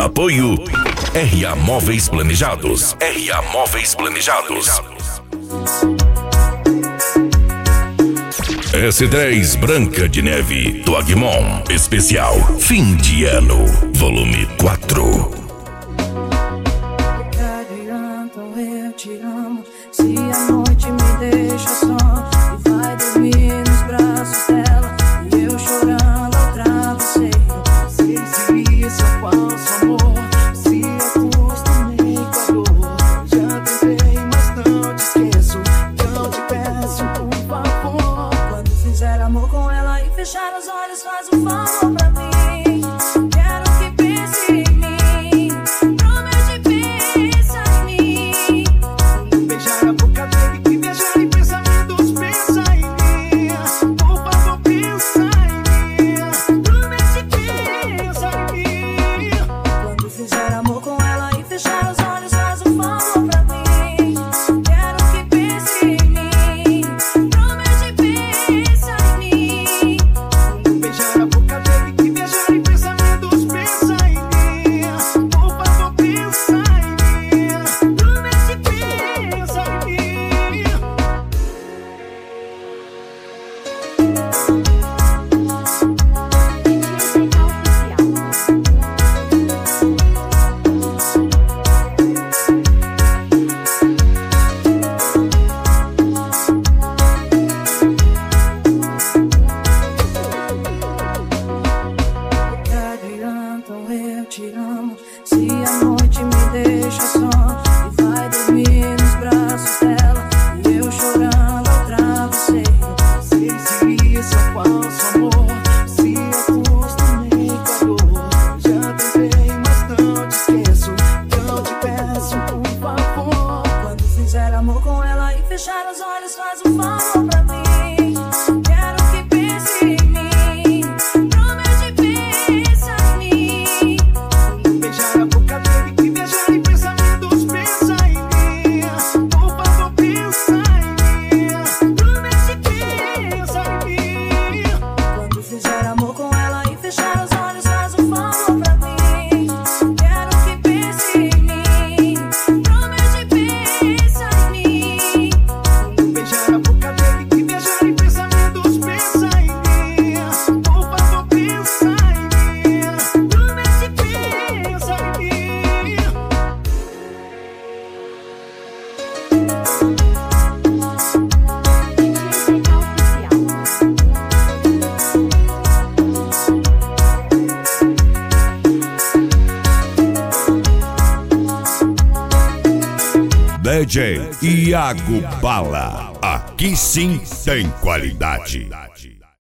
Apoio RA Móveis Planejados. RA Móveis Planejados. S10 Branca de Neve do Agmon. Especial Fim de Ano. Volume 4. Eu te amo. Se a noite me deixa só e vai dormir nos braços dela, e eu chorando ao travesseiro, sei se isso é falso amor, se acostumei com a dor. Já tentei, mas não te esqueço. Então te peço por favor, quando fizer amor com ela e fechar os olhos, faz um favor pra mim. Eu te amo. Se a noite me deixa só e vai dormir nos braços dela, e eu chorando ao travesseiro, sei se isso é falso amor, se acostumei com a dor. Já tentei, mas não te esqueço. Então te peço por favor, quando fizer amor com ela e fechar os olhos, faz um favor pra mim. DJ Iago Bala, aqui sim tem qualidade.